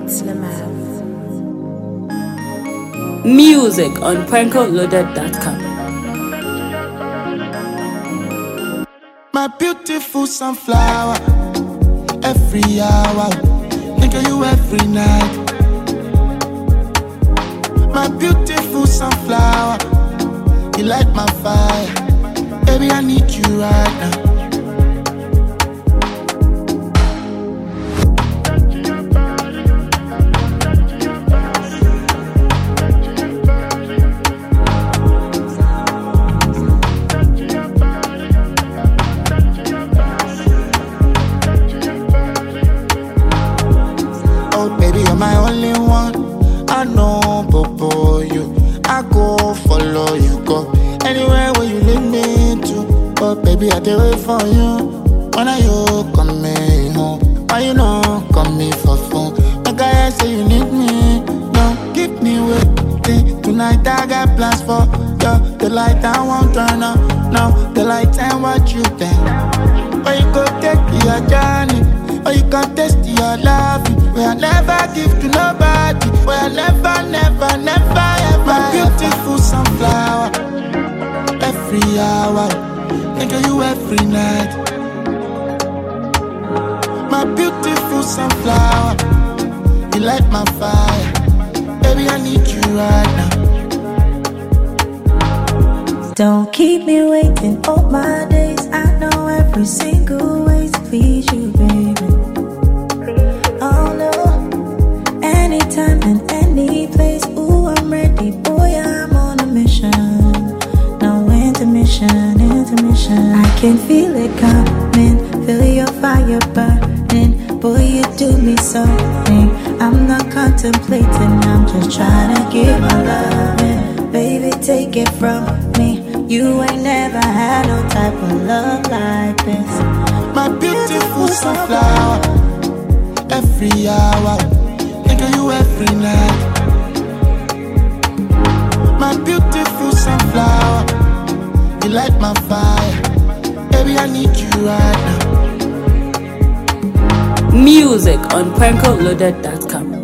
Slim Ave. Music on prankoloaded.com. My beautiful sunflower, every hour, think of you every night. My beautiful sunflower, you light my fire, baby I need you right now. My only one, I know, Bobo, you. I go follow you, go anywhere where you lead me to. But baby, I do wait for you. When are you coming home? Why you not coming for phone? My guy say you need me. Don't keep me waiting. Tonight I got plans for you. The light I won't turn on. No, the light and what you think. But you go take your journey. Or you can taste your love. Where I never give to nobody. Where I never, ever. My beautiful sunflower, every hour, think of you every night. My beautiful sunflower, you light my fire. Baby, I need you right now. Don't keep me waiting all my days. I know every single way to please you, baby. Oh no, anytime and any place. Ooh, I'm ready, boy, I'm on a mission. No intermission. I can feel it coming, feel your fire burning. Boy, you do me something. I'm not contemplating, I'm just trying to give my loving. Baby, take it from me. You ain't never had no type of love like this. My beautiful sunflower, every hour, think of you every night. My beautiful sunflower, you light my fire. Baby, I need you right now. Music on prankoloaded.com.